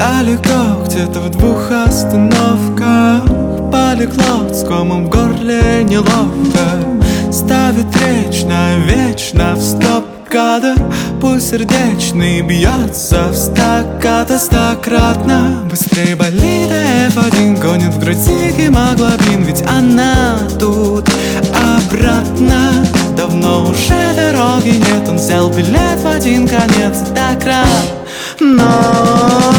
Далеко, где-то в 2 остановках полегло с комом в горле неловко. Ставит речь навечно в стоп-кадр. Пульс сердечный бьется в стаккато стократно. Быстрее болит F1, гонит в груди гемоглобин. Ведь она тут обратно. Давно уже дороги нет, он взял билет в один конец и так рад. Но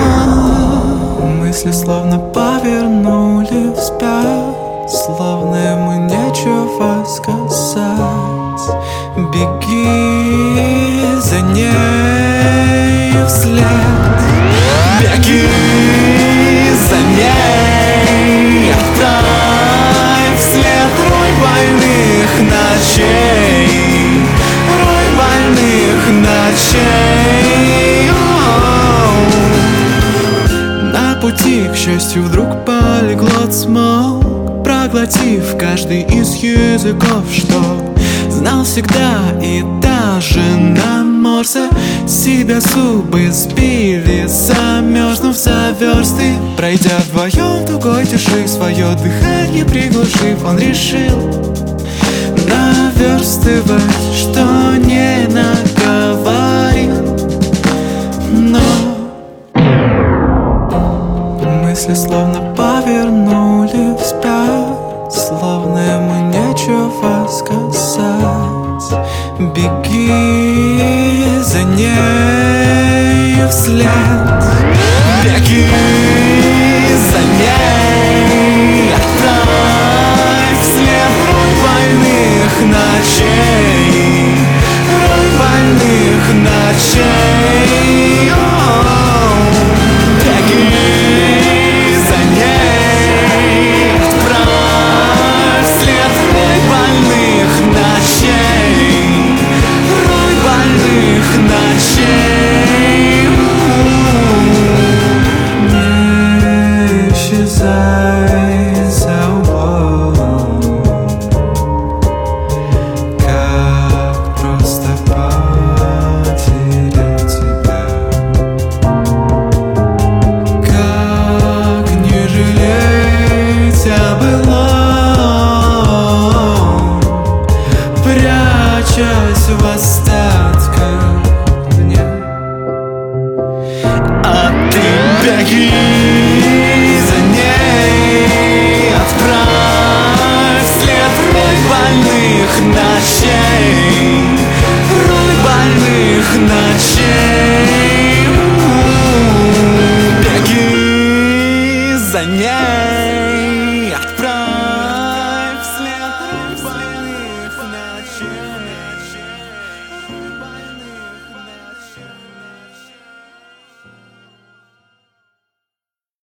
мысли словно повернули вспять, словно ему нечего сказать. Беги за ней вслед, беги за ней, отправь вслед рой больных ночей, рой больных ночей. На пути, к счастью, вдруг полиглот смолк, проглотив каждый из языков, что знал всегда. И даже на морсе себя зубы сбили, замерзнув за версты. Пройдя вдвоем тугой тиши, свое дыхание приглушив, он решил наверстывать, что не наговорил. Но мысли словно повернули вспять, словно ему нечего сказать. Беги за ней вслед, беги за ней, отправь вслед рой больных ночей, рой больных ночей. Беги за ней, отправь вслед рой больных ночей, рой больных ночей. Не исчезай за углом, как просто потерять тебя, как не жалеть о былом, прячась в остатках дня. А ты беги за ней, отправь вслед рой больных ночей, рой больных ночей.